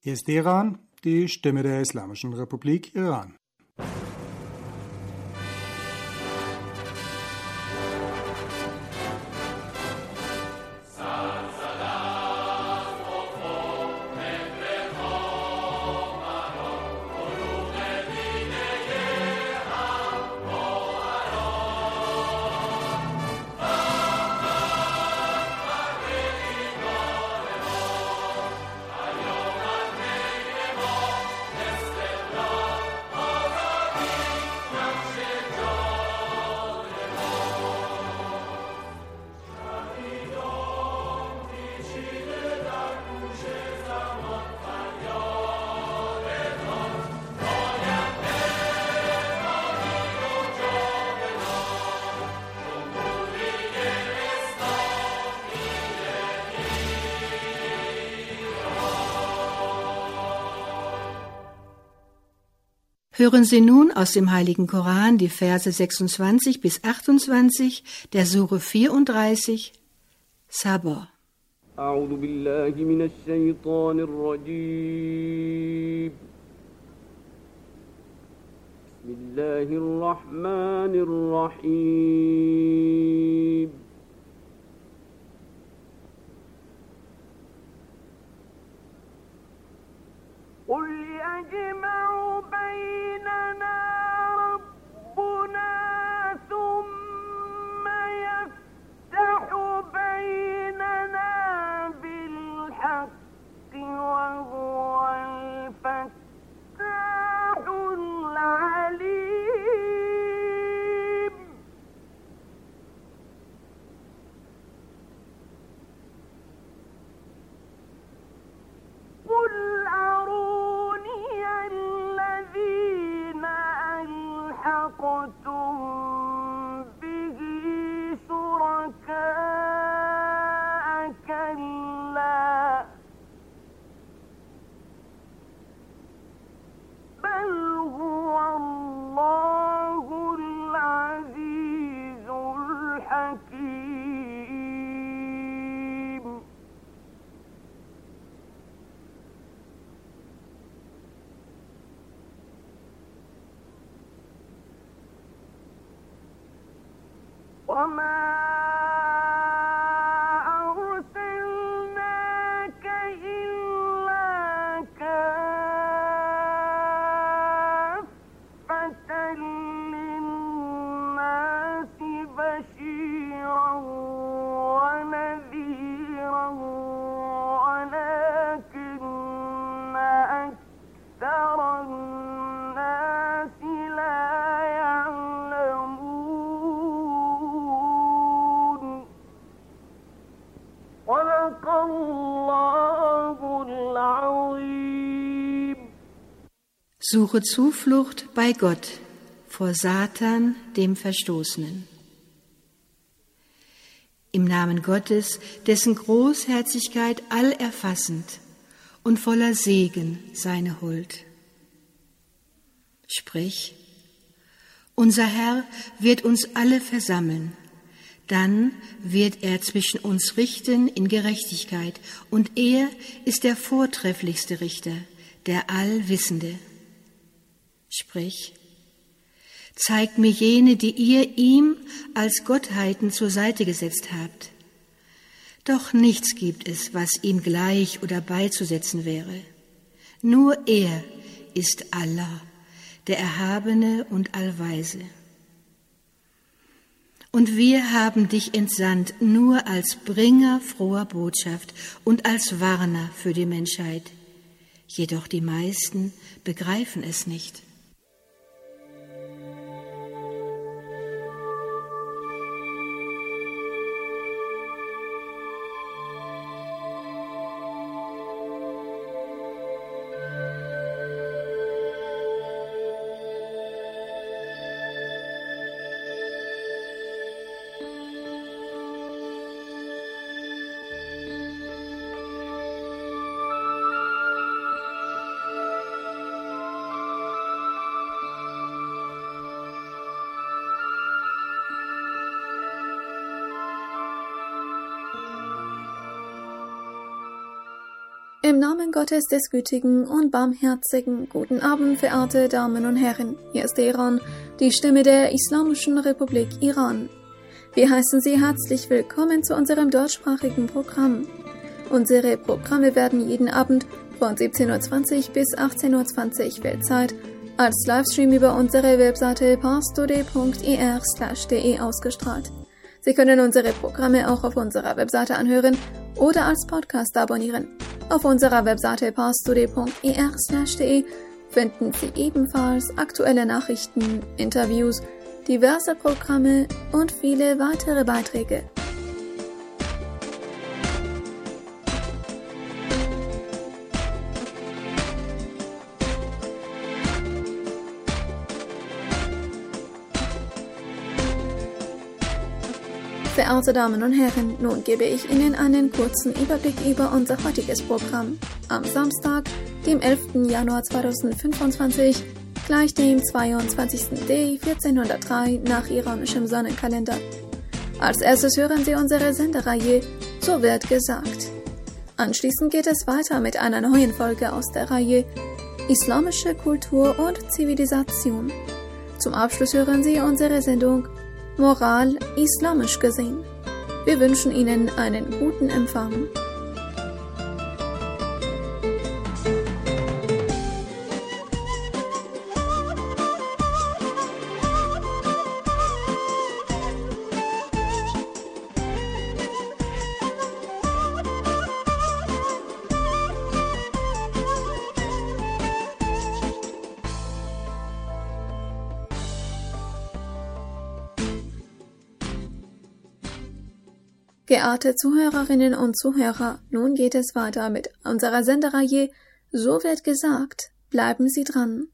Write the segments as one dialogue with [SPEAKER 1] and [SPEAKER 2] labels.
[SPEAKER 1] Hier ist Iran, die Stimme der Islamischen Republik Iran.
[SPEAKER 2] Hören Sie nun aus dem Heiligen Koran die Verse 26 bis 28 der Sure 34, Sabr.
[SPEAKER 3] أعوذ بالله من الشيطان الرجيم بسم الله الرحمن الرحيم قل يجمع بيننا ربنا ثم يفتح بيننا بالحق وهو الفتاح العليم قل ألحقتم به شركاء كلا بل هو الله العزيز الحكيم وما أرسلناك إلا كافة للناس بشيرا ونذيرا ولكن أكثر الناس لا
[SPEAKER 2] Suche Zuflucht bei Gott vor Satan, dem Verstoßenen. Im Namen Gottes, dessen Großherzigkeit allerfassend und voller Segen seine Huld. Sprich, unser Herr wird uns alle versammeln, dann wird er zwischen uns richten in Gerechtigkeit, und er ist der vortrefflichste Richter, der Allwissende. Sprich, zeigt mir jene, die ihr ihm als Gottheiten zur Seite gesetzt habt. Doch nichts gibt es, was ihm gleich oder beizusetzen wäre. Nur er ist Allah, der Erhabene und Allweise. Und wir haben dich entsandt nur als Bringer froher Botschaft und als Warner für die Menschheit. Jedoch die meisten begreifen es nicht.
[SPEAKER 4] Im Namen Gottes des Gütigen und Barmherzigen, guten Abend, verehrte Damen und Herren. Hier ist Iran, die Stimme der Islamischen Republik Iran. Wir heißen Sie herzlich willkommen zu unserem deutschsprachigen Programm. Unsere Programme werden jeden Abend von 17:20 Uhr bis 18:20 Uhr Weltzeit als Livestream über unsere Webseite parstoday.ir/de ausgestrahlt. Sie können unsere Programme auch auf unserer Webseite anhören oder als Podcast abonnieren. Auf unserer Webseite parstoday.ir/de finden Sie ebenfalls aktuelle Nachrichten, Interviews, diverse Programme und viele weitere Beiträge. Verehrte Damen und Herren, nun gebe ich Ihnen einen kurzen Überblick über unser heutiges Programm. Am Samstag, dem 11. Januar 2025, gleich dem 22. Day 1403 nach iranischem Sonnenkalender. Als erstes hören Sie unsere Sendereihe So wird gesagt. Anschließend geht es weiter mit einer neuen Folge aus der Reihe Islamische Kultur und Zivilisation. Zum Abschluss hören Sie unsere Sendung Moral islamisch gesehen. Wir wünschen Ihnen einen guten Empfang. Geehrte Zuhörerinnen und Zuhörer, nun geht es weiter mit unserer Sendereihe So wird gesagt. Bleiben Sie dran.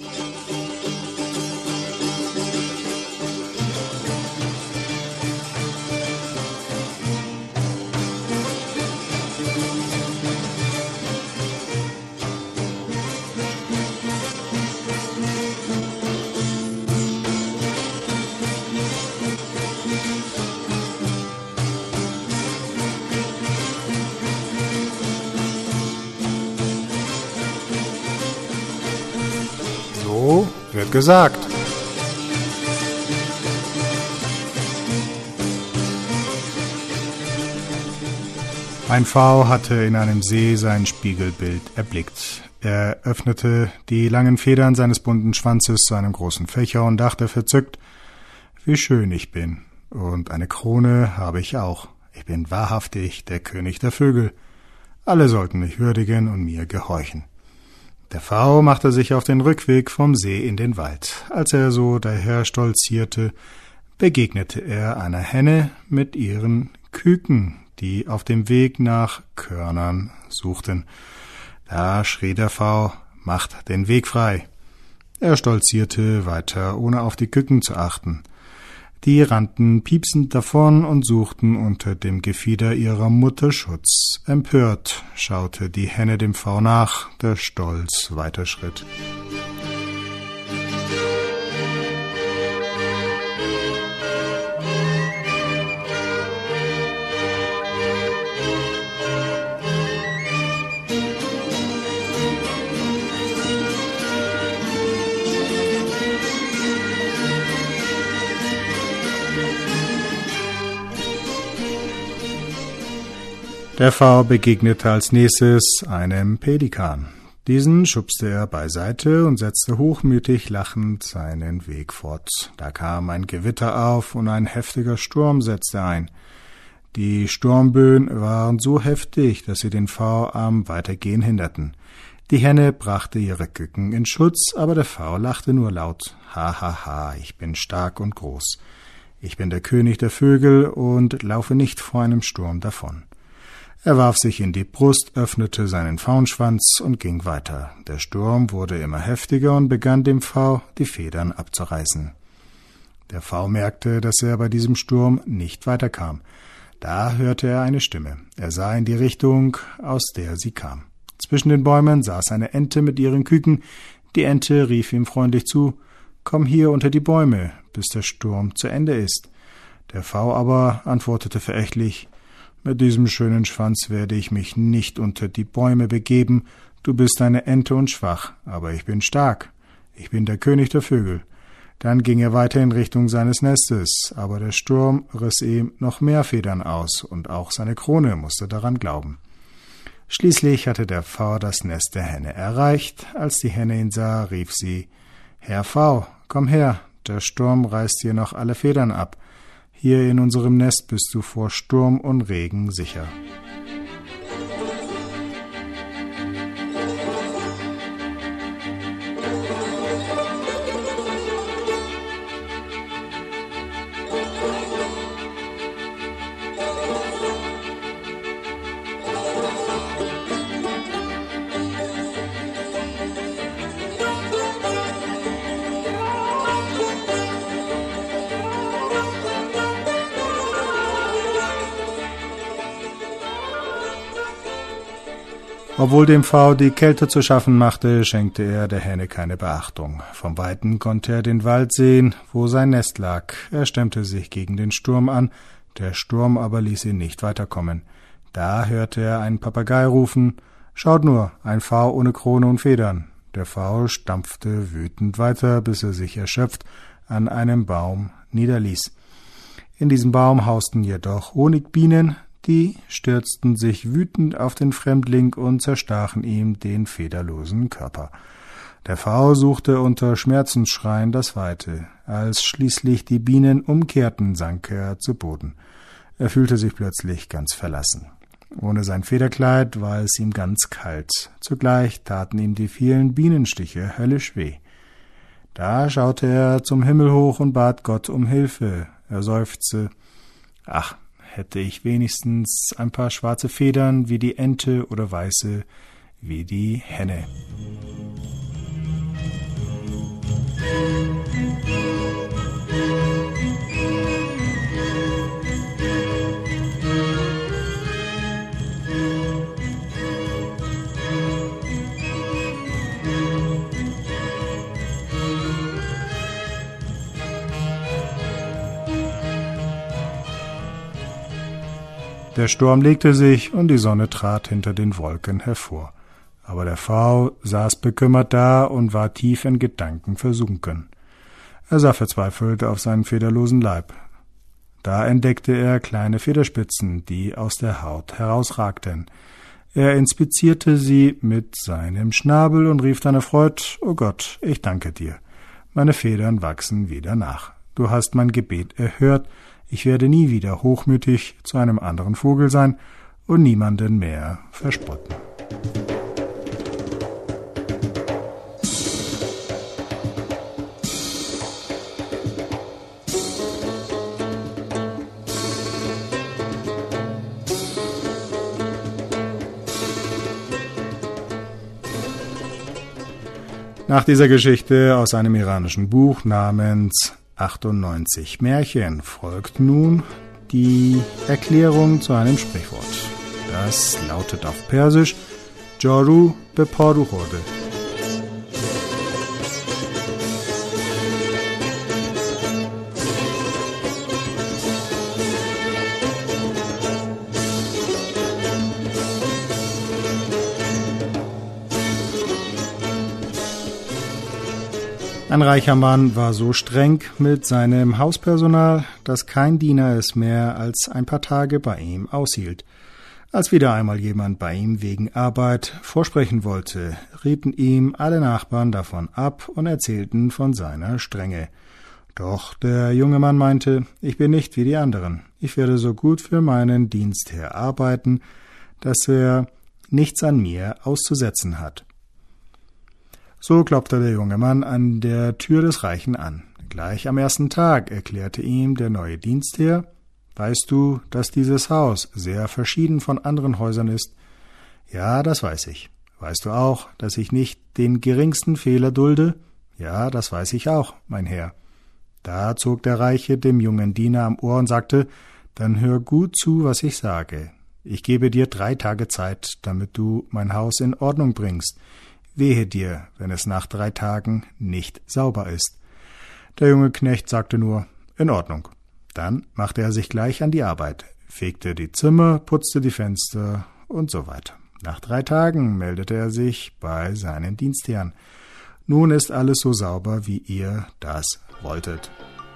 [SPEAKER 1] So wird gesagt. Ein Pfau hatte in einem See sein Spiegelbild erblickt. Er öffnete die langen Federn seines bunten Schwanzes zu einem großen Fächer und dachte verzückt, wie schön ich bin. Und eine Krone habe ich auch. Ich bin wahrhaftig der König der Vögel. Alle sollten mich würdigen und mir gehorchen. Der Pfau machte sich auf den Rückweg vom See in den Wald. Als er so daher stolzierte, begegnete er einer Henne mit ihren Küken, die auf dem Weg nach Körnern suchten. Da schrie der Pfau, macht den Weg frei. Er stolzierte weiter, ohne auf die Küken zu achten. Die rannten piepsend davon und suchten unter dem Gefieder ihrer Mutter Schutz. Empört schaute die Henne dem Pfau nach, der stolz weiterschritt. Der Pfau begegnete als nächstes einem Pelikan. Diesen schubste er beiseite und setzte hochmütig lachend seinen Weg fort. Da kam ein Gewitter auf und ein heftiger Sturm setzte ein. Die Sturmböen waren so heftig, dass sie den Pfau am Weitergehen hinderten. Die Henne brachte ihre Küken in Schutz, aber der Pfau lachte nur laut. Ha, ha, ha, ich bin stark und groß. Ich bin der König der Vögel und laufe nicht vor einem Sturm davon. Er warf sich in die Brust, öffnete seinen Pfauenschwanz und ging weiter. Der Sturm wurde immer heftiger und begann dem Pfau die Federn abzureißen. Der Pfau merkte, dass er bei diesem Sturm nicht weiterkam. Da hörte er eine Stimme. Er sah in die Richtung, aus der sie kam. Zwischen den Bäumen saß eine Ente mit ihren Küken. Die Ente rief ihm freundlich zu, »Komm hier unter die Bäume, bis der Sturm zu Ende ist.« Der Pfau aber antwortete verächtlich, Mit diesem schönen Schwanz werde ich mich nicht unter die Bäume begeben. Du bist eine Ente und schwach, aber ich bin stark. Ich bin der König der Vögel. Dann ging er weiter in Richtung seines Nestes, aber der Sturm riss ihm noch mehr Federn aus, und auch seine Krone musste daran glauben. Schließlich hatte der Pfau das Nest der Henne erreicht. Als die Henne ihn sah, rief sie: »Herr Pfau, komm her, der Sturm reißt dir noch alle Federn ab. Hier in unserem Nest bist du vor Sturm und Regen sicher.« Obwohl dem Pfau die Kälte zu schaffen machte, schenkte er der Henne keine Beachtung. Vom Weiten konnte er den Wald sehen, wo sein Nest lag. Er stemmte sich gegen den Sturm an, der Sturm aber ließ ihn nicht weiterkommen. Da hörte er einen Papagei rufen: »Schaut nur, ein Pfau ohne Krone und Federn.« Der Pfau stampfte wütend weiter, bis er sich erschöpft an einem Baum niederließ. In diesem Baum hausten jedoch Honigbienen, die stürzten sich wütend auf den Fremdling und zerstachen ihm den federlosen Körper. Der Pfau suchte unter Schmerzensschreien das Weite. Als schließlich die Bienen umkehrten, sank er zu Boden. Er fühlte sich plötzlich ganz verlassen. Ohne sein Federkleid war es ihm ganz kalt. Zugleich taten ihm die vielen Bienenstiche höllisch weh. Da schaute er zum Himmel hoch und bat Gott um Hilfe. Er seufzte: »Ach, hätte ich wenigstens ein paar schwarze Federn wie die Ente oder weiße wie die Henne.« Der Sturm legte sich und die Sonne trat hinter den Wolken hervor. Aber der Pfau saß bekümmert da und war tief in Gedanken versunken. Er sah verzweifelt auf seinen federlosen Leib. Da entdeckte er kleine Federspitzen, die aus der Haut herausragten. Er inspizierte sie mit seinem Schnabel und rief dann erfreut: »O Gott, ich danke dir. Meine Federn wachsen wieder nach. Du hast mein Gebet erhört. Ich werde nie wieder hochmütig zu einem anderen Vogel sein und niemanden mehr verspotten.« Nach dieser Geschichte aus einem iranischen Buch namens 98 Märchen folgt nun die Erklärung zu einem Sprichwort. Das lautet auf Persisch: Jaru be paru khorde. Ein reicher Mann war so streng mit seinem Hauspersonal, dass kein Diener es mehr als ein paar Tage bei ihm aushielt. Als wieder einmal jemand bei ihm wegen Arbeit vorsprechen wollte, rieten ihm alle Nachbarn davon ab und erzählten von seiner Strenge. Doch der junge Mann meinte: »Ich bin nicht wie die anderen. Ich werde so gut für meinen Dienstherr arbeiten, dass er nichts an mir auszusetzen hat.« So klopfte der junge Mann an der Tür des Reichen an. Gleich am ersten Tag erklärte ihm der neue Dienstherr: »Weißt du, dass dieses Haus sehr verschieden von anderen Häusern ist?« »Ja, das weiß ich.« »Weißt du auch, dass ich nicht den geringsten Fehler dulde?« »Ja, das weiß ich auch, mein Herr.« Da zog der Reiche dem jungen Diener am Ohr und sagte: »Dann hör gut zu, was ich sage. Ich gebe dir 3 Tage Zeit, damit du mein Haus in Ordnung bringst. Wehe dir, wenn es nach 3 Tagen nicht sauber ist.« Der junge Knecht sagte nur: »In Ordnung.« Dann machte er sich gleich an die Arbeit. fegte die Zimmer, putzte die Fenster und so weiter. Nach 3 Tagen meldete er sich bei seinen Dienstherren. Nun ist alles so sauber, wie ihr das wolltet.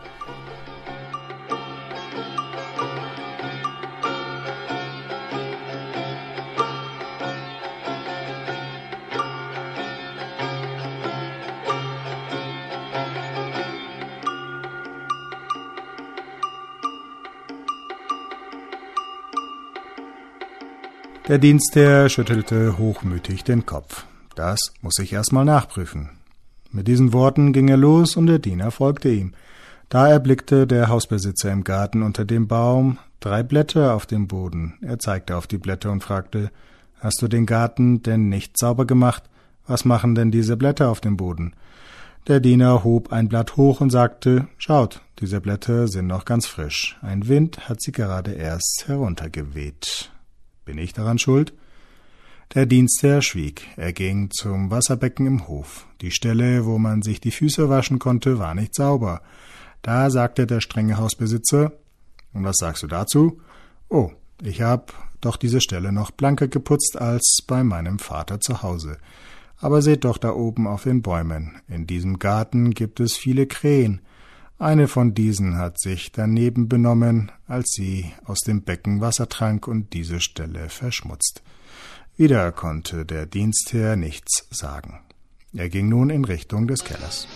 [SPEAKER 1] Der Dienstherr schüttelte hochmütig den Kopf. Das muss ich erst mal nachprüfen. Mit diesen Worten ging er los und der Diener folgte ihm. Da erblickte der Hausbesitzer im Garten unter dem Baum 3 Blätter auf dem Boden. Er zeigte auf die Blätter und fragte: »Hast du den Garten denn nicht sauber gemacht? Was machen denn diese Blätter auf dem Boden?« Der Diener hob ein Blatt hoch und sagte: »Schaut, diese Blätter sind noch ganz frisch. Ein Wind hat sie gerade erst heruntergeweht. Bin ich daran schuld?« Der Dienstherr schwieg. Er ging zum Wasserbecken im Hof. Die Stelle, wo man sich die Füße waschen konnte, war nicht sauber. Da sagte der strenge Hausbesitzer: »Und was sagst du dazu?« »Oh, ich habe doch diese Stelle noch blanker geputzt als bei meinem Vater zu Hause. Aber seht doch da oben auf den Bäumen. In diesem Garten gibt es viele Krähen. Eine von diesen hat sich daneben benommen, als sie aus dem Becken Wasser trank und diese Stelle verschmutzt.« Wieder konnte der Dienstherr nichts sagen. Er ging nun in Richtung des Kellers.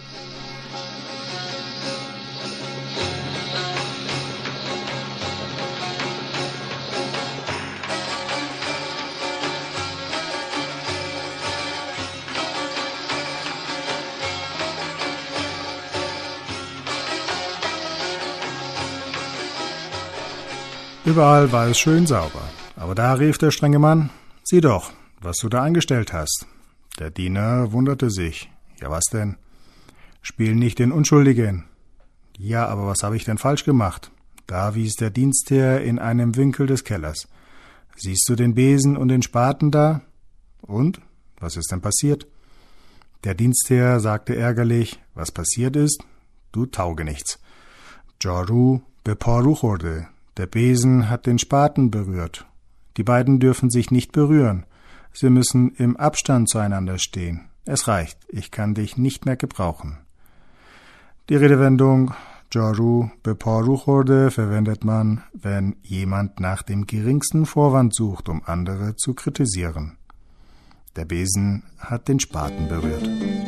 [SPEAKER 1] Überall war es schön sauber, aber da rief der strenge Mann: »Sieh doch, was du da angestellt hast.« Der Diener wunderte sich. »Ja, was denn?« »Spiel nicht den Unschuldigen.« »Ja, aber was habe ich denn falsch gemacht?« Da wies der Dienstherr in einem Winkel des Kellers. »Siehst du den Besen und den Spaten da?« »Und? Was ist denn passiert?« Der Dienstherr sagte ärgerlich: »Was passiert ist? Du Taugenichts. Jaru beparu khorde. Der Besen hat den Spaten berührt. Die beiden dürfen sich nicht berühren. Sie müssen im Abstand zueinander stehen. Es reicht, ich kann dich nicht mehr gebrauchen.« Die Redewendung Jaru beparu khorde verwendet man, wenn jemand nach dem geringsten Vorwand sucht, um andere zu kritisieren. Der Besen hat den Spaten berührt.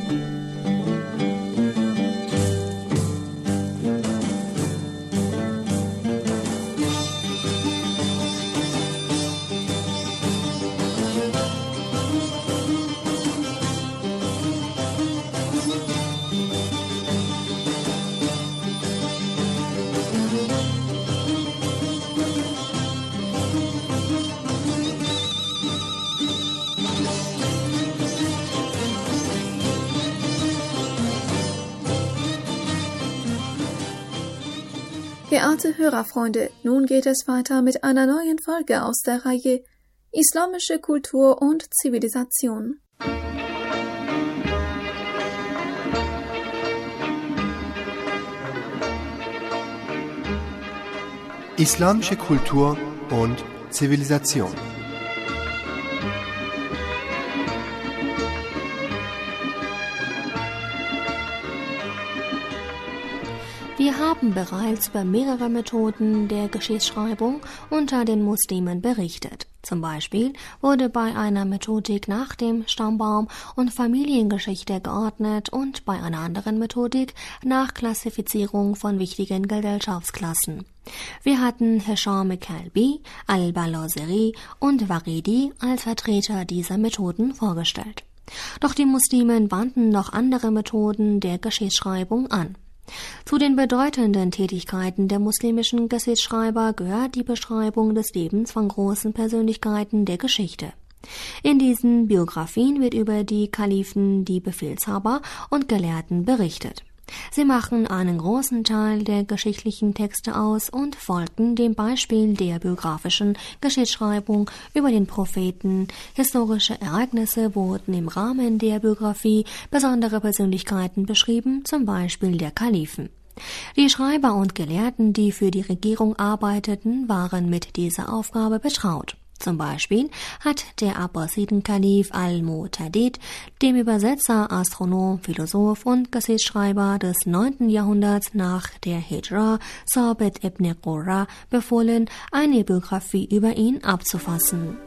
[SPEAKER 4] Verehrte Hörerfreunde, nun geht es weiter mit einer neuen Folge aus der Reihe Islamische Kultur und Zivilisation.
[SPEAKER 5] Islamische Kultur und Zivilisation.
[SPEAKER 6] Wir haben bereits über mehrere Methoden der Geschichtsschreibung unter den Muslimen berichtet. Zum Beispiel wurde bei einer Methodik nach dem Stammbaum und Familiengeschichte geordnet und bei einer anderen Methodik nach Klassifizierung von wichtigen Gesellschaftsklassen. Wir hatten Hisham Kalbi, Al-Balaziri und Waridi als Vertreter dieser Methoden vorgestellt. Doch die Muslimen wandten noch andere Methoden der Geschichtsschreibung an. Zu den bedeutenden Tätigkeiten der muslimischen Geschichtsschreiber gehört die Beschreibung des Lebens von großen Persönlichkeiten der Geschichte. In diesen Biografien wird über die Kalifen, die Befehlshaber und Gelehrten berichtet. Sie machen einen großen Teil der geschichtlichen Texte aus und folgten dem Beispiel der biografischen Geschichtsschreibung über den Propheten. Historische Ereignisse wurden im Rahmen der Biografie besondere Persönlichkeiten beschrieben, zum Beispiel der Kalifen. Die Schreiber und Gelehrten, die für die Regierung arbeiteten, waren mit dieser Aufgabe betraut. Zum Beispiel hat der Abbasiden-Kalif al-Mu'tadid dem Übersetzer, Astronom, Philosoph und Geschichtsschreiber des 9. Jahrhunderts nach der Hijra, Sabit ibn Qurra, befohlen, eine Biografie über ihn abzufassen.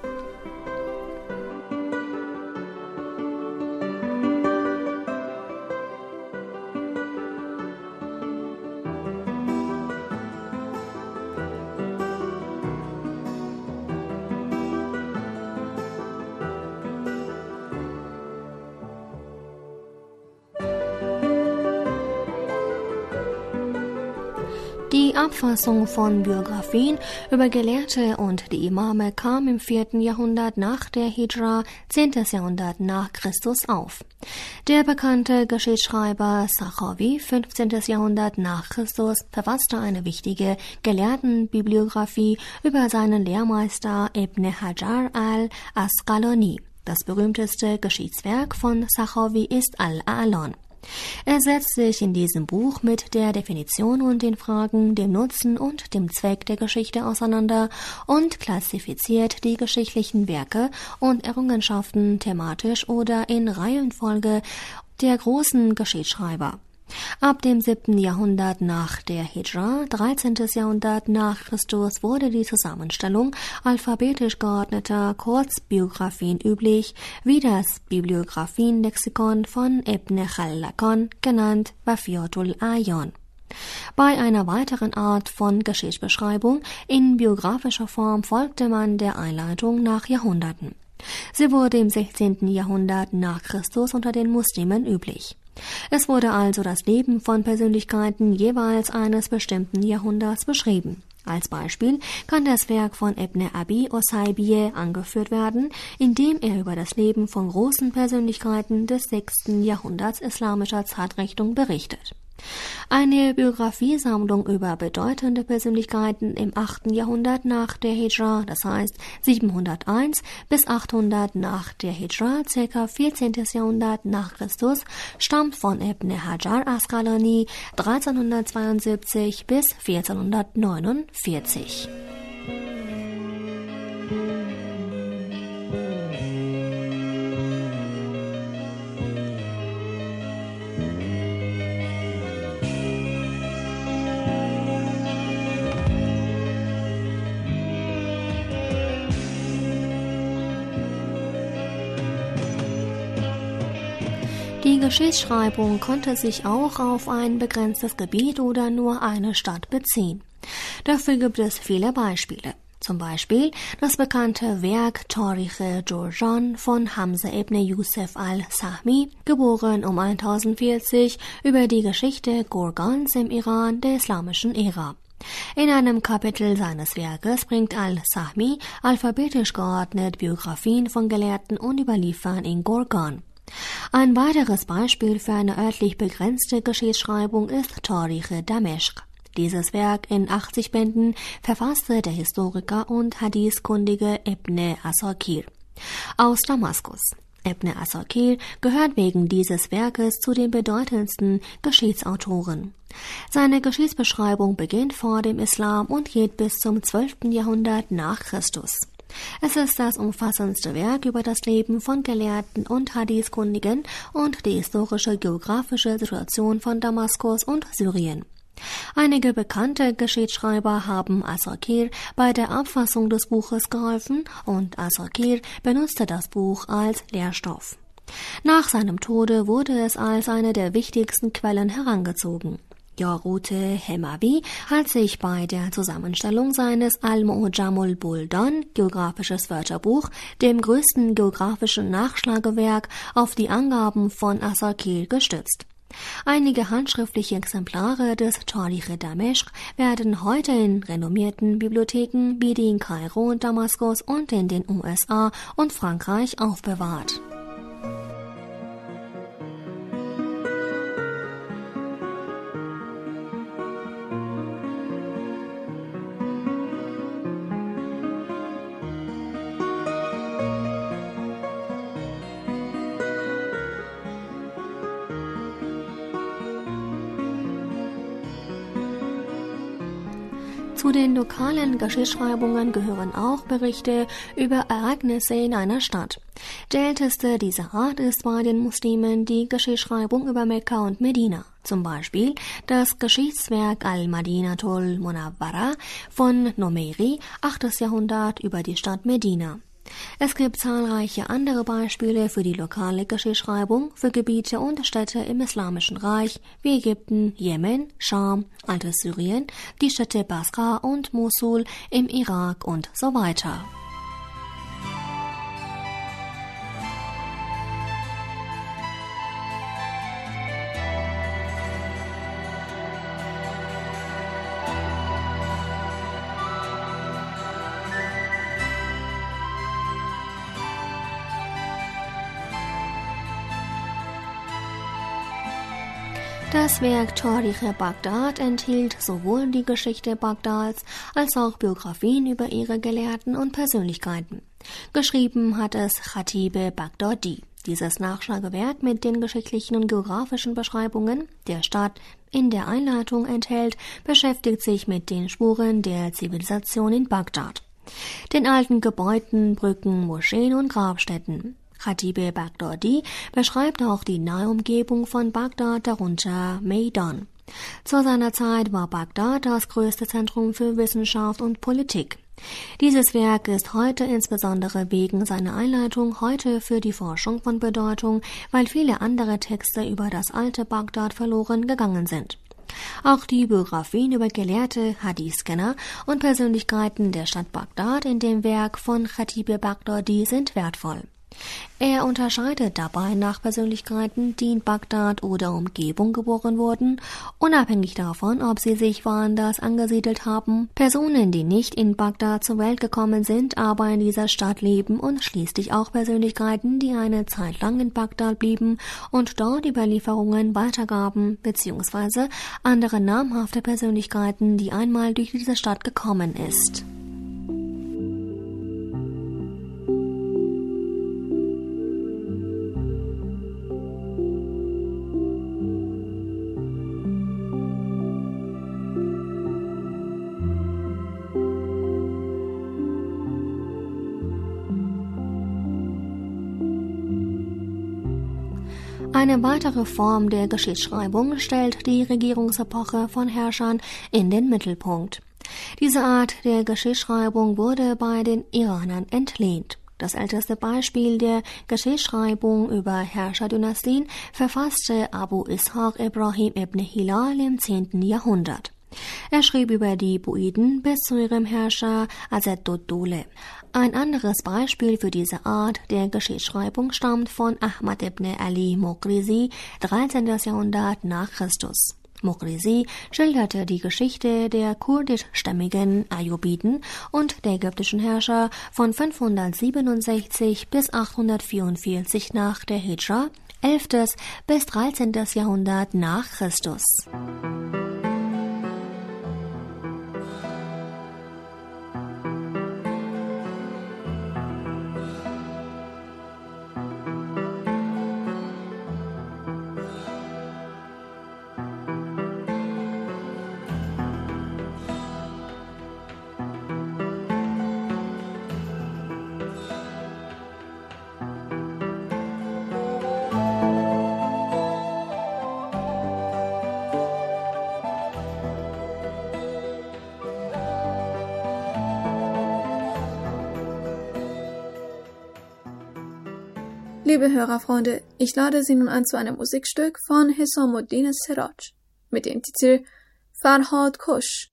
[SPEAKER 6] Die Abfassung von Biografien über Gelehrte und die Imame kam im 4. Jahrhundert nach der Hijra, 10. Jahrhundert nach Christus auf. Der bekannte Geschichtsschreiber Sakhawi, 15. Jahrhundert nach Christus, verfasste eine wichtige Gelehrtenbibliografie über seinen Lehrmeister Ibn Hajar al-Asqalani. Das berühmteste Geschichtswerk von Sakhawi ist Al-A'lan. Er setzt sich in diesem Buch mit der Definition und den Fragen, dem Nutzen und dem Zweck der Geschichte auseinander und klassifiziert die geschichtlichen Werke und Errungenschaften thematisch oder in Reihenfolge der großen Geschichtsschreiber. Ab dem 7. Jahrhundert nach der Hijra, 13. Jahrhundert nach Christus, wurde die Zusammenstellung alphabetisch geordneter Kurzbiografien üblich, wie das Bibliographienlexikon von Ibn Khaldun, genannt Wafiatul Ayan. Bei einer weiteren Art von Geschichtsbeschreibung in biografischer Form folgte man der Einleitung nach Jahrhunderten. Sie wurde im 16. Jahrhundert nach Christus unter den Muslimen üblich. Es wurde also das Leben von Persönlichkeiten jeweils eines bestimmten Jahrhunderts beschrieben. Als Beispiel kann das Werk von Ibn Abi Osaybiyeh angeführt werden, in dem er über das Leben von großen Persönlichkeiten des 6. Jahrhunderts islamischer Zeitrechnung berichtet. Eine Biografiesammlung über bedeutende Persönlichkeiten im 8. Jahrhundert nach der Hijra, das heißt 701 bis 800 nach der Hijra, ca. 14. Jahrhundert nach Christus, stammt von Ibn Hajar Asqalani 1372 bis 1449. Die Geschichtsschreibung konnte sich auch auf ein begrenztes Gebiet oder nur eine Stadt beziehen. Dafür gibt es viele Beispiele. Zum Beispiel das bekannte Werk Tarikh-e Jurjan von Hamza ibn Yusuf al-Sahmi, geboren um 1040, über die Geschichte Gorgans im Iran der islamischen Ära. In einem Kapitel seines Werkes bringt al-Sahmi alphabetisch geordnet Biografien von Gelehrten und Überliefern in Gorgan. Ein weiteres Beispiel für eine örtlich begrenzte Geschichtsschreibung ist Tarikh Dameschq. Dieses Werk in 80 Bänden verfasste der Historiker und Hadithkundige Ibn Asakir aus Damaskus. Ibn Asakir gehört wegen dieses Werkes zu den bedeutendsten Geschichtsautoren. Seine Geschichtsbeschreibung beginnt vor dem Islam und geht bis zum 12. Jahrhundert nach Christus. Es ist das umfassendste Werk über das Leben von Gelehrten und Hadithkundigen und die historische geografische Situation von Damaskus und Syrien. Einige bekannte Geschichtsschreiber haben Asakir bei der Abfassung des Buches geholfen und Asakir benutzte das Buch als Lehrstoff. Nach seinem Tode wurde es als eine der wichtigsten Quellen herangezogen. Jarute Hemawi hat sich bei der Zusammenstellung seines Al-Mu'jamul Buldan, geografisches Wörterbuch, dem größten geografischen Nachschlagewerk, auf die Angaben von Asakir gestützt. Einige handschriftliche Exemplare des Tarikh Dameschq werden heute in renommierten Bibliotheken wie die in Kairo und Damaskus und in den USA und Frankreich aufbewahrt. Zu den lokalen Geschichtsschreibungen gehören auch Berichte über Ereignisse in einer Stadt. Der älteste dieser Art ist bei den Muslimen die Geschichtsschreibung über Mekka und Medina. Zum Beispiel das Geschichtswerk Al-Madinatul Munawwara von Nomeri, 8. Jahrhundert, über die Stadt Medina. Es gibt zahlreiche andere Beispiele für die lokale Geschichtsschreibung für Gebiete und Städte im Islamischen Reich wie Ägypten, Jemen, Scham, Altes Syrien, die Städte Basra und Mosul im Irak und so weiter. Das Werk Tarikh Bagdad enthielt sowohl die Geschichte Bagdads als auch Biografien über ihre Gelehrten und Persönlichkeiten. Geschrieben hat es Khatib Baghdadi. Dieses Nachschlagewerk mit den geschichtlichen und geografischen Beschreibungen der Stadt in der Einleitung enthält, beschäftigt sich mit den Spuren der Zivilisation in Bagdad, den alten Gebäuden, Brücken, Moscheen und Grabstätten. Khatib Baghdadi beschreibt auch die nahe Umgebung von Bagdad, darunter Maidan. Zu seiner Zeit war Bagdad das größte Zentrum für Wissenschaft und Politik. Dieses Werk ist heute insbesondere wegen seiner Einleitung heute für die Forschung von Bedeutung, weil viele andere Texte über das alte Bagdad verloren gegangen sind. Auch die Biografien über Gelehrte, Hadith-Kenner und Persönlichkeiten der Stadt Bagdad in dem Werk von Khatib Baghdadi sind wertvoll. Er unterscheidet dabei nach Persönlichkeiten, die in Bagdad oder Umgebung geboren wurden, unabhängig davon, ob sie sich woanders angesiedelt haben, Personen, die nicht in Bagdad zur Welt gekommen sind, aber in dieser Stadt leben, und schließlich auch Persönlichkeiten, die eine Zeit lang in Bagdad blieben und dort Überlieferungen weitergaben, beziehungsweise andere namhafte Persönlichkeiten, die einmal durch diese Stadt gekommen ist. Eine weitere Form der Geschichtsschreibung stellt die Regierungsepoche von Herrschern in den Mittelpunkt. Diese Art der Geschichtsschreibung wurde bei den Iranern entlehnt. Das älteste Beispiel der Geschichtsschreibung über Herrscherdynastien verfasste Abu Ishaq Ibrahim ibn Hilal im 10. Jahrhundert. Er schrieb über die Buiden bis zu ihrem Herrscher Aseduddole. Ein anderes Beispiel für diese Art der Geschichtsschreibung stammt von Ahmad ibn Ali Muqrizi, 13. Jahrhundert nach Christus. Muqrizi schilderte die Geschichte der kurdischstämmigen Ayyubiden und der ägyptischen Herrscher von 567 bis 844 nach der Hijra, 11. bis 13. Jahrhundert nach Christus.
[SPEAKER 4] Liebe Hörerfreunde, ich lade Sie nun ein zu einem Musikstück von Hisamuddin Siraj mit dem Titel Farhad Kush.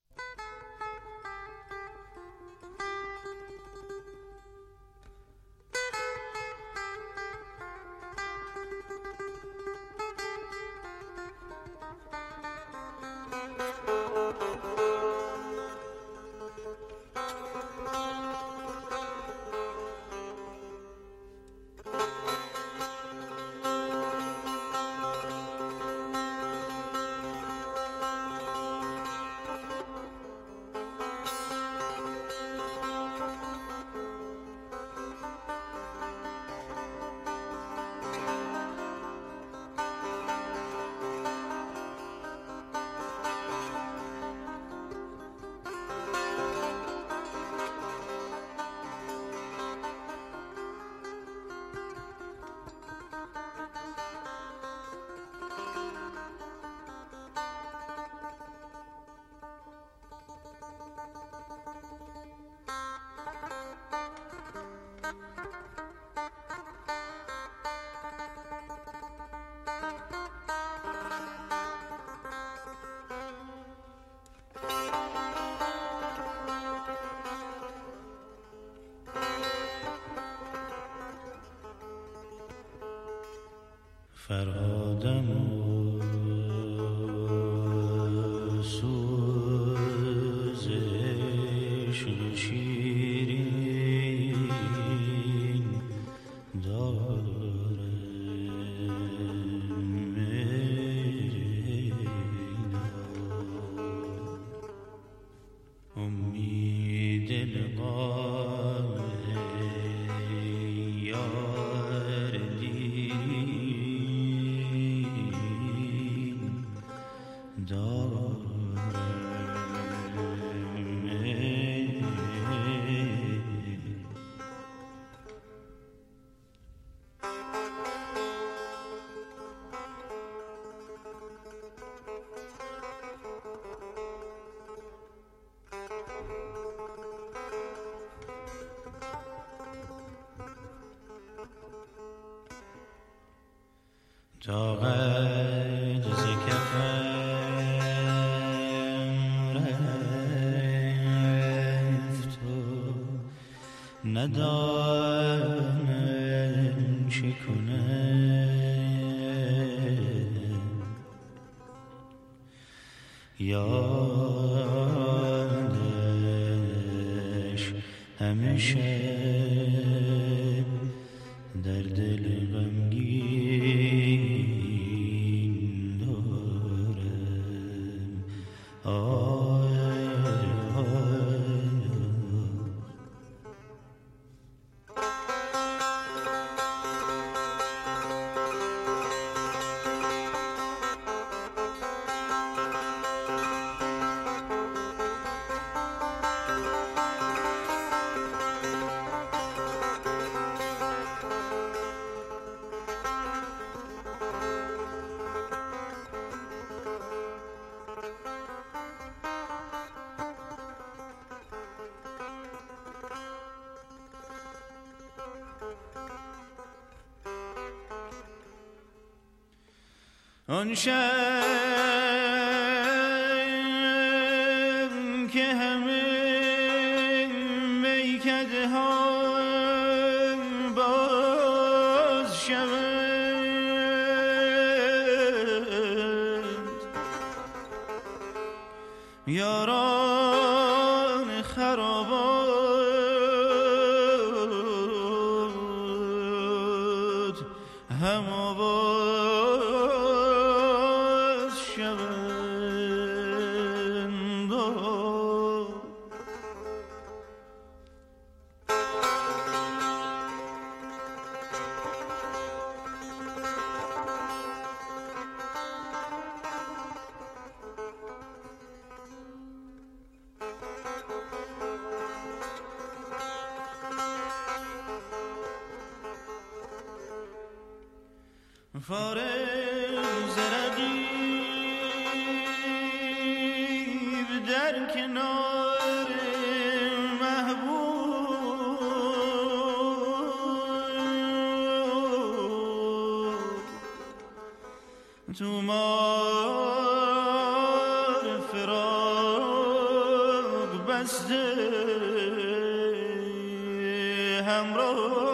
[SPEAKER 7] فرهادم و سوز عشق شیرین دارم امید لقاء یار دیرین دارم طاقت ز کفم رفت و ندانم چه کنم یادش همیشه در دل غمگین دارم آن شب که همه میکده ها باز شوند یاران خرابات هم آواز شوند فارغ رقیب در کنار محبوب تو مار فراق بسته همراه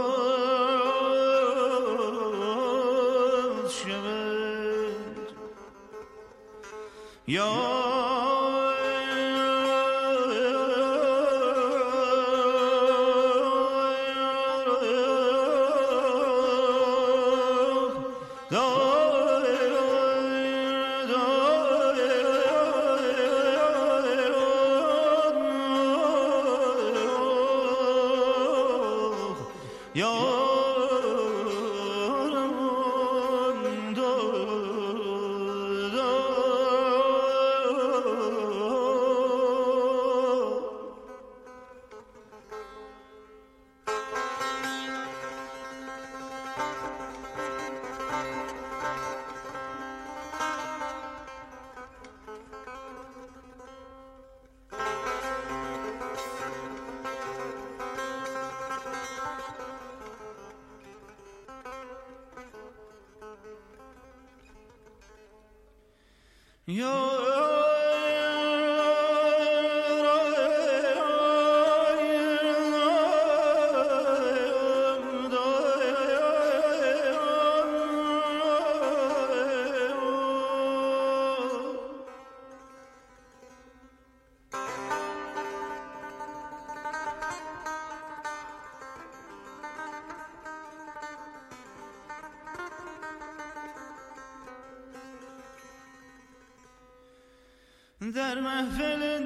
[SPEAKER 7] در محفل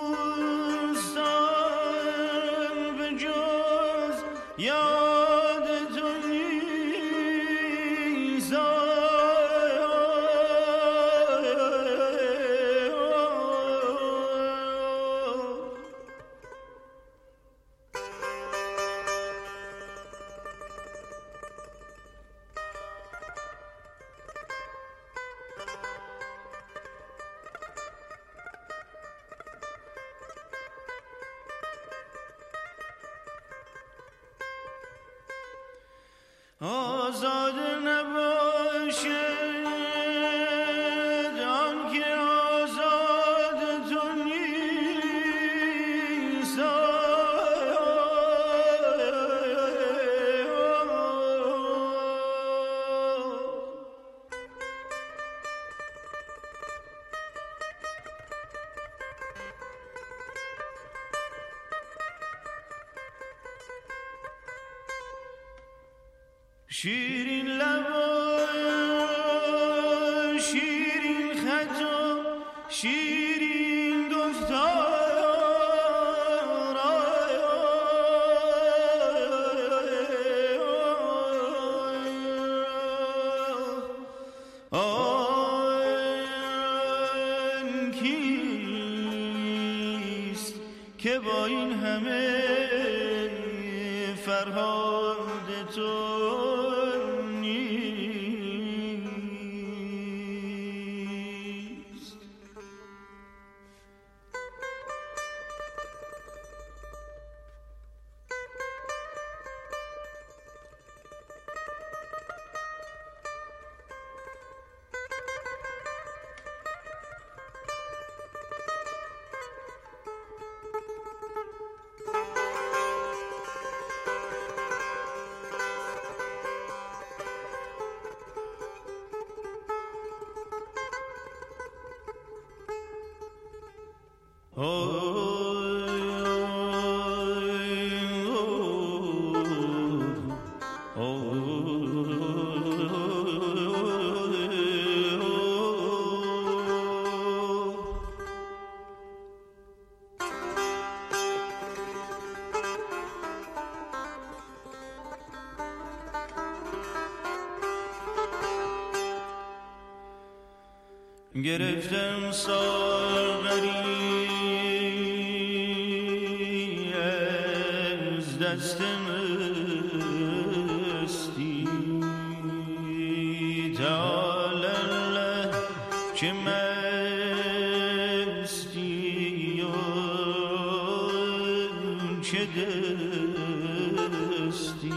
[SPEAKER 7] دوستان به جز یاد تو نیست. آزاده نباشد آن که آزاد تو نیست. شیرین لبا شیرین خطا شیرین گفتار آن کیست که با این همه فرهاد تو گرفتم ساغری از دست مستی تعالی چه مستی و چه دستی.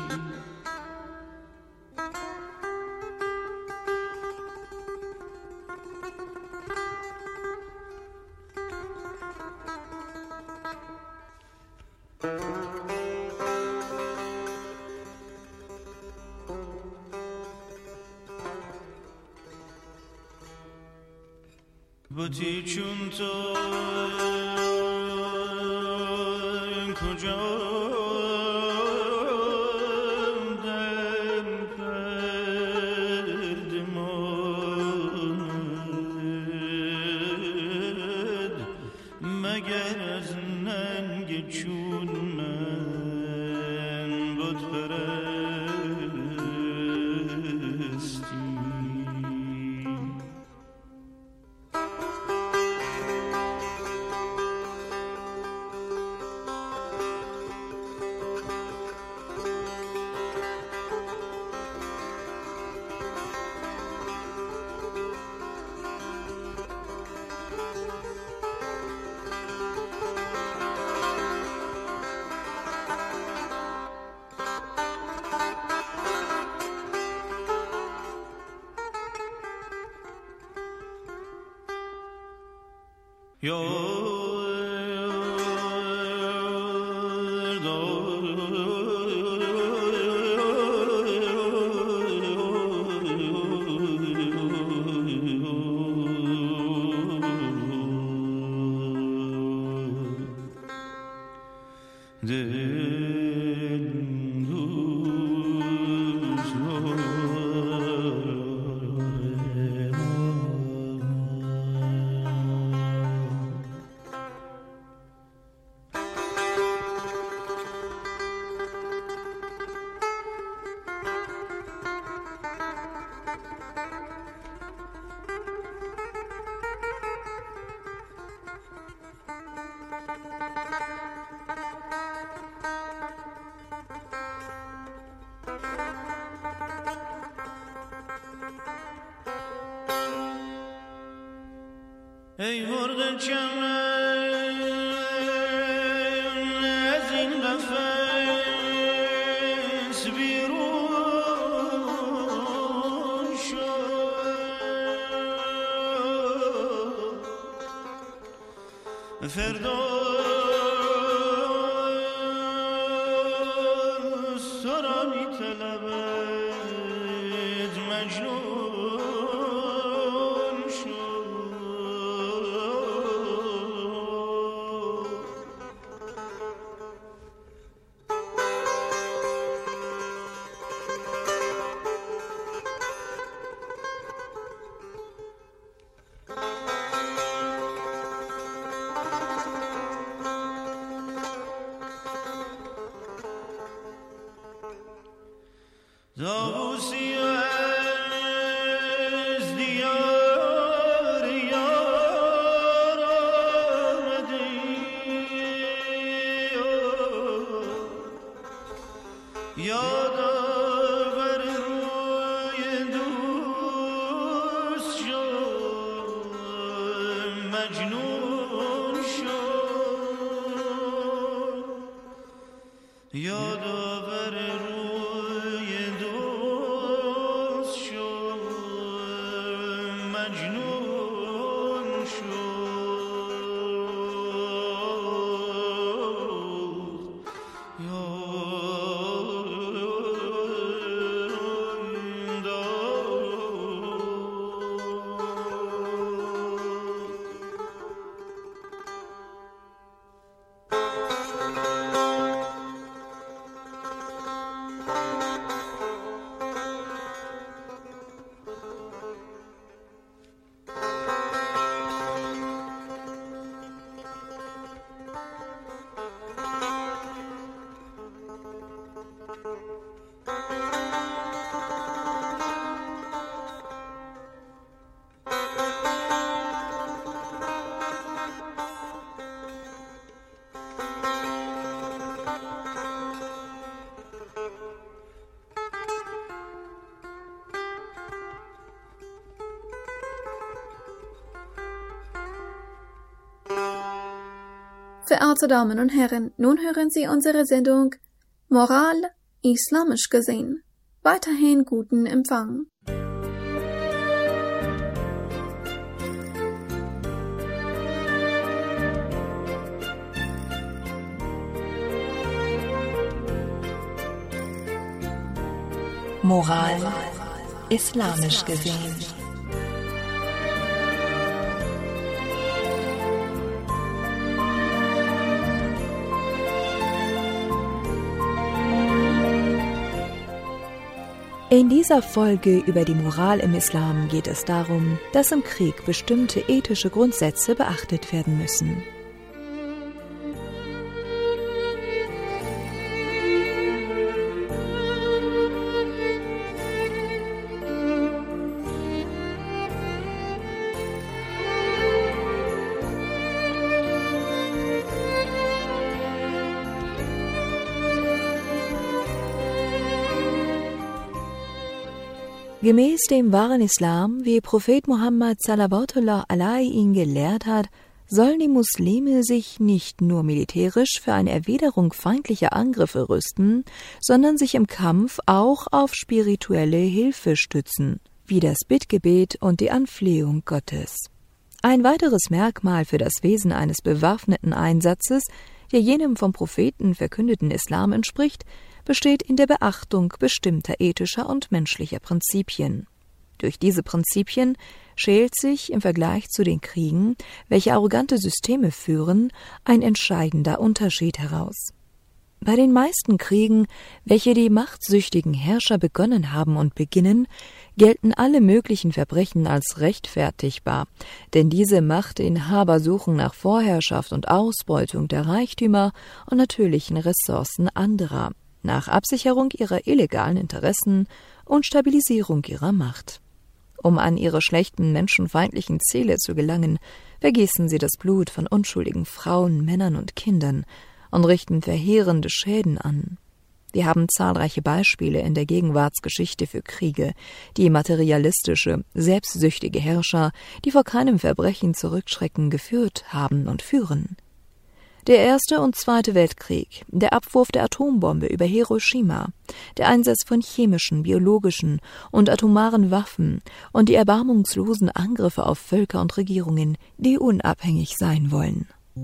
[SPEAKER 7] بودی چون تو کجا در پرد ماند مگر از ننگ چون من بود پرستی. ای مرغ چمن از این قفس بیرون شو، فردوس تو را می طلبد مجنون شو. طاووسی از دیار یار آمده، یادآور روی دوست شو، مجنون شو، یادآور روی دوست شو، مجنون شو.
[SPEAKER 4] Verehrte Damen und Herren, nun hören Sie unsere Sendung Moral islamisch gesehen. Weiterhin guten Empfang.
[SPEAKER 8] Moral islamisch gesehen. In dieser Folge über die Moral im Islam geht es darum, dass im Krieg bestimmte ethische Grundsätze beachtet werden müssen. Gemäß dem wahren Islam, wie Prophet Muhammad salawatullah alaihi ihn gelehrt hat, sollen die Muslime sich nicht nur militärisch für eine Erwiderung feindlicher Angriffe rüsten, sondern sich im Kampf auch auf spirituelle Hilfe stützen, wie das Bittgebet und die Anflehung Gottes. Ein weiteres Merkmal für das Wesen eines bewaffneten Einsatzes, der jenem vom Propheten verkündeten Islam entspricht, besteht in der Beachtung bestimmter ethischer und menschlicher Prinzipien. Durch diese Prinzipien schält sich im Vergleich zu den Kriegen, welche arrogante Systeme führen, ein entscheidender Unterschied heraus. Bei den meisten Kriegen, welche die machtsüchtigen Herrscher begonnen haben und beginnen, gelten alle möglichen Verbrechen als rechtfertigbar, denn diese Machtinhaber suchen nach Vorherrschaft und Ausbeutung der Reichtümer und natürlichen Ressourcen anderer, nach Absicherung ihrer illegalen Interessen und Stabilisierung ihrer Macht. Um an ihre schlechten, menschenfeindlichen Ziele zu gelangen, vergießen sie das Blut von unschuldigen Frauen, Männern und Kindern und richten verheerende Schäden an. Wir haben zahlreiche Beispiele in der Gegenwartsgeschichte für Kriege, die materialistische, selbstsüchtige Herrscher, die vor keinem Verbrechen zurückschrecken, geführt haben und führen. Der Erste und Zweite Weltkrieg, der Abwurf der Atombombe über Hiroshima, der Einsatz von chemischen, biologischen und atomaren Waffen und die erbarmungslosen Angriffe auf Völker und Regierungen, die unabhängig sein wollen.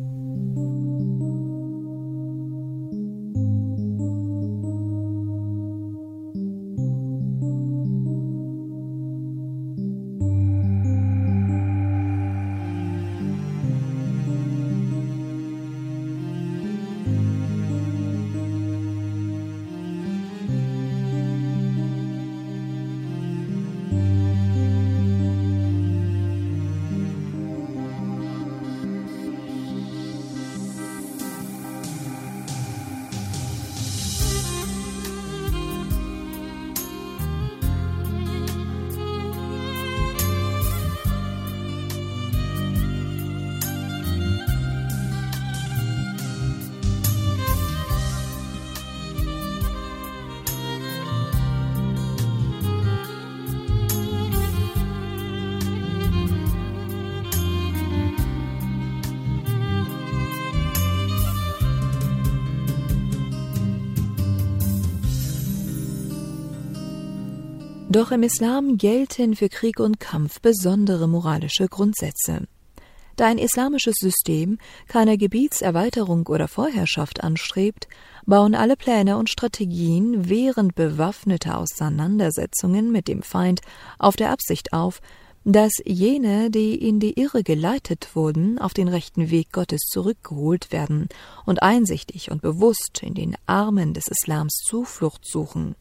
[SPEAKER 8] Doch im Islam gelten für Krieg und Kampf besondere moralische Grundsätze. Da ein islamisches System keine Gebietserweiterung oder Vorherrschaft anstrebt, bauen alle Pläne und Strategien während bewaffneter Auseinandersetzungen mit dem Feind auf der Absicht auf, dass jene, die in die Irre geleitet wurden, auf den rechten Weg Gottes zurückgeholt werden und einsichtig und bewusst in den Armen des Islams Zuflucht suchen.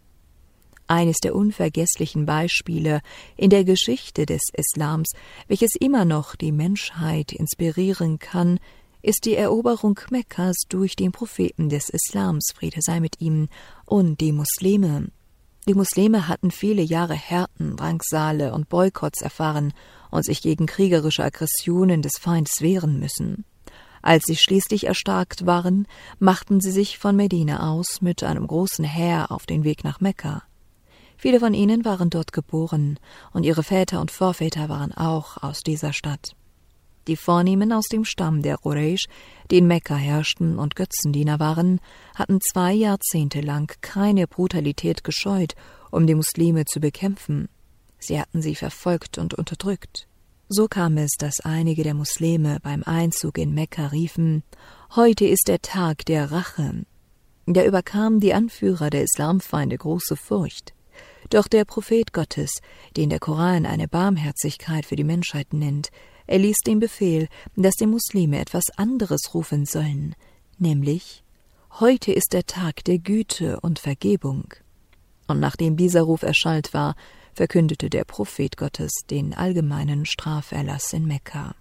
[SPEAKER 8] Eines der unvergesslichen Beispiele in der Geschichte des Islams, welches immer noch die Menschheit inspirieren kann, ist die Eroberung Mekkas durch den Propheten des Islams, Friede sei mit ihm, und die Muslime. Die Muslime hatten viele Jahre Härten, Drangsale und Boykotts erfahren und sich gegen kriegerische Aggressionen des Feindes wehren müssen. Als sie schließlich erstarkt waren, machten sie sich von Medina aus mit einem großen Heer auf den Weg nach Mekka. Viele von ihnen waren dort geboren, und ihre Väter und Vorväter waren auch aus dieser Stadt. Die Vornehmen aus dem Stamm der Quraysh, die in Mekka herrschten und Götzendiener waren, hatten 2 Jahrzehnte lang keine Brutalität gescheut, um die Muslime zu bekämpfen. Sie hatten sie verfolgt und unterdrückt. So kam es, dass einige der Muslime beim Einzug in Mekka riefen: »Heute ist der Tag der Rache.« Da überkam die Anführer der Islamfeinde große Furcht. Doch der Prophet Gottes, den der Koran eine Barmherzigkeit für die Menschheit nennt, erließ den Befehl, dass die Muslime etwas anderes rufen sollen, nämlich: »Heute ist der Tag der Güte und Vergebung.« Und nachdem dieser Ruf erschallt war, verkündete der Prophet Gottes den allgemeinen Straferlass in Mekka.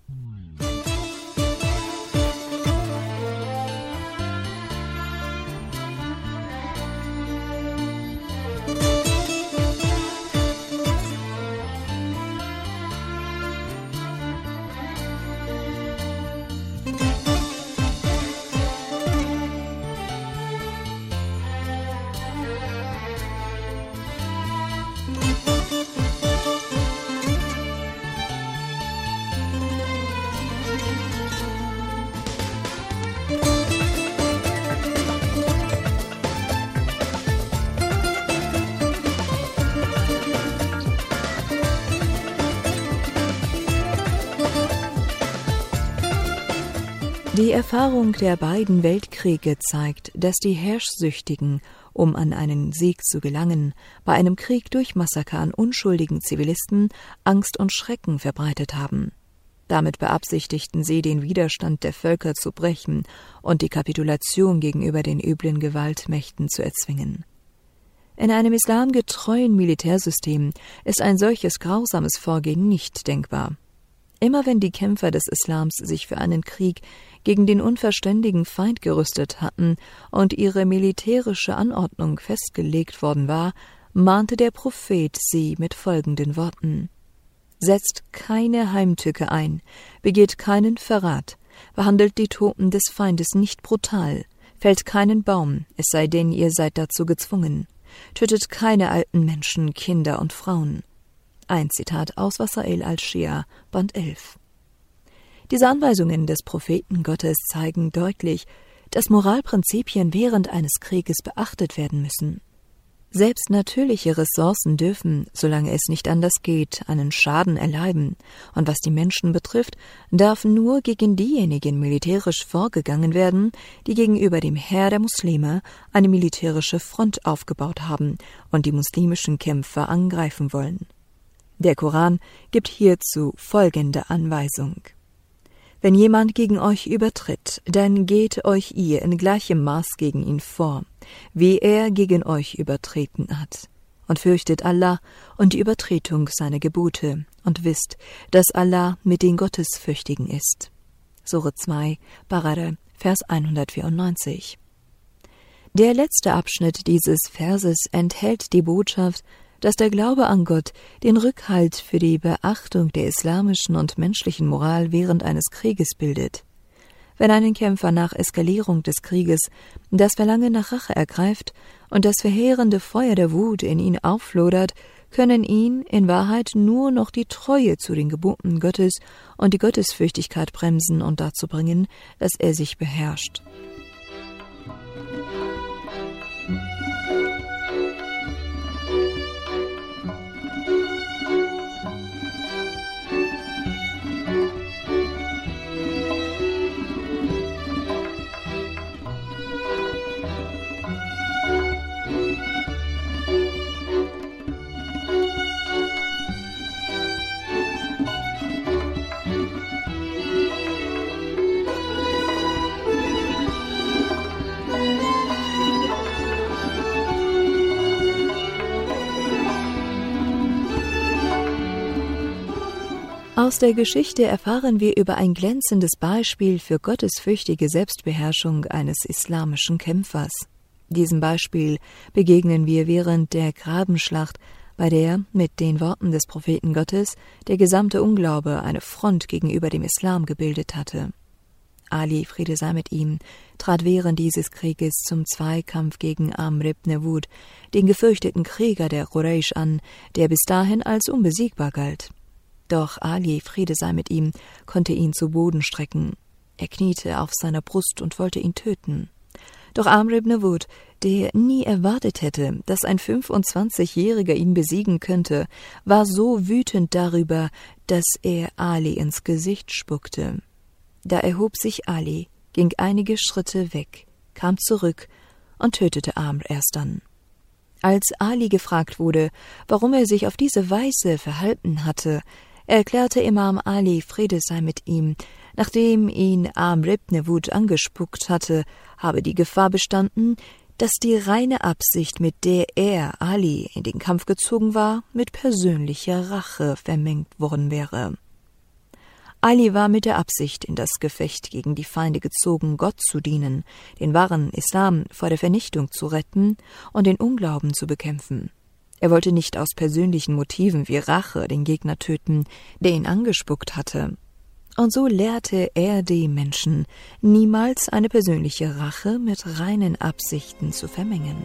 [SPEAKER 8] Die Erfahrung der beiden Weltkriege zeigt, dass die Herrschsüchtigen, um an einen Sieg zu gelangen, bei einem Krieg durch Massaker an unschuldigen Zivilisten Angst und Schrecken verbreitet haben. Damit beabsichtigten sie, den Widerstand der Völker zu brechen und die Kapitulation gegenüber den üblen Gewaltmächten zu erzwingen. In einem islamgetreuen Militärsystem ist ein solches grausames Vorgehen nicht denkbar. Immer wenn die Kämpfer des Islams sich für einen Krieg gegen den unverständigen Feind gerüstet hatten und ihre militärische Anordnung festgelegt worden war, mahnte der Prophet sie mit folgenden Worten: »Setzt keine Heimtücke ein, begeht keinen Verrat, behandelt die Toten des Feindes nicht brutal, Fällt keinen Baum, es sei denn, ihr seid dazu gezwungen. Tötet keine alten Menschen, Kinder und Frauen. Ein Zitat aus Wasail al-Shia, Band 11. Diese Anweisungen des Propheten Gottes zeigen deutlich, dass Moralprinzipien während eines Krieges beachtet werden müssen. Selbst natürliche Ressourcen dürfen, solange es nicht anders geht, einen Schaden erleiden, und was die Menschen betrifft, darf nur gegen diejenigen militärisch vorgegangen werden, die gegenüber dem Heer der Muslime eine militärische Front aufgebaut haben und die muslimischen Kämpfer angreifen wollen. Der Koran gibt hierzu folgende Anweisung: Wenn jemand gegen euch übertritt, dann geht euch ihr in gleichem Maß gegen ihn vor, wie er gegen euch übertreten hat. Und fürchtet Allah und die Übertretung seiner Gebote und wisst, dass Allah mit den Gottesfürchtigen ist. Sure 2, Baqarah, Vers 194. Der letzte Abschnitt dieses Verses enthält die Botschaft, dass der Glaube an Gott den Rückhalt für die Beachtung der islamischen und menschlichen Moral während eines Krieges bildet. Wenn einen Kämpfer nach Eskalierung des Krieges das Verlangen nach Rache ergreift und das verheerende Feuer der Wut in ihn auflodert, können ihn in Wahrheit nur noch die Treue zu den Geboten Gottes und die Gottesfürchtigkeit bremsen und dazu bringen, dass er sich beherrscht. Aus der Geschichte erfahren wir über ein glänzendes Beispiel für gottesfürchtige Selbstbeherrschung eines islamischen Kämpfers. Diesem Beispiel begegnen wir während der Grabenschlacht, bei der, mit den Worten des Propheten Gottes, der gesamte Unglaube eine Front gegenüber dem Islam gebildet hatte. Ali, Friede sei mit ihm, trat während dieses Krieges zum Zweikampf gegen Amr ibn Wud, den gefürchteten Krieger der Quraysh, an, der bis dahin als unbesiegbar galt. Doch Ali, Friede sei mit ihm, konnte ihn zu Boden strecken. Er kniete auf seiner Brust und wollte ihn töten. Doch Amr ibn Wud, der nie erwartet hätte, dass ein 25-Jähriger ihn besiegen könnte, war so wütend darüber, dass er Ali ins Gesicht spuckte. Da erhob sich Ali, ging einige Schritte weg, kam zurück und tötete Amr erst dann. Als Ali gefragt wurde, warum er sich auf diese Weise verhalten hatte, erklärte Imam Ali, Friede sei mit ihm, nachdem ihn Amr ibn Wud angespuckt hatte, habe die Gefahr bestanden, dass die reine Absicht, mit der er, Ali, in den Kampf gezogen war, mit persönlicher Rache vermengt worden wäre. Ali war mit der Absicht in das Gefecht gegen die Feinde gezogen, Gott zu dienen, den wahren Islam vor der Vernichtung zu retten und den Unglauben zu bekämpfen. Er wollte nicht aus persönlichen Motiven wie Rache den Gegner töten, der ihn angespuckt hatte. Und so lehrte er die Menschen, niemals eine persönliche Rache mit reinen Absichten zu vermengen.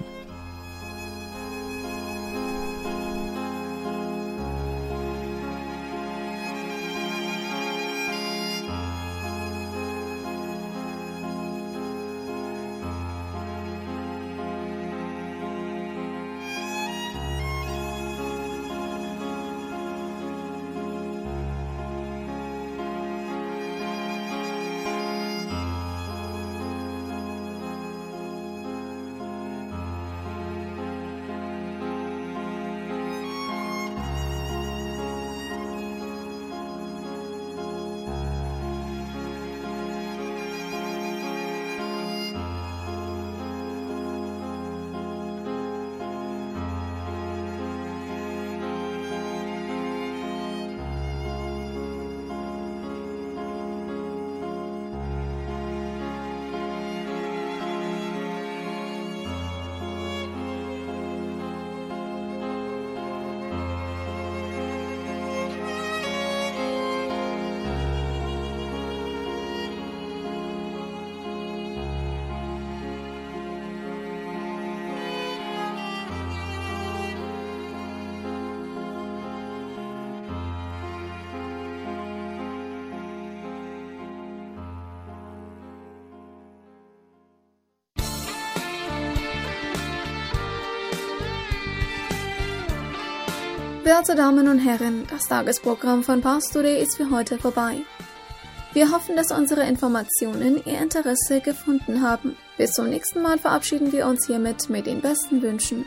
[SPEAKER 4] Werte Damen und Herren, das Tagesprogramm von Pars Today ist für heute vorbei. Wir hoffen, dass unsere Informationen Ihr Interesse gefunden haben. Bis zum nächsten Mal verabschieden wir uns hiermit mit den besten Wünschen.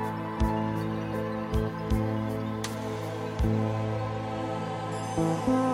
[SPEAKER 3] Thank you.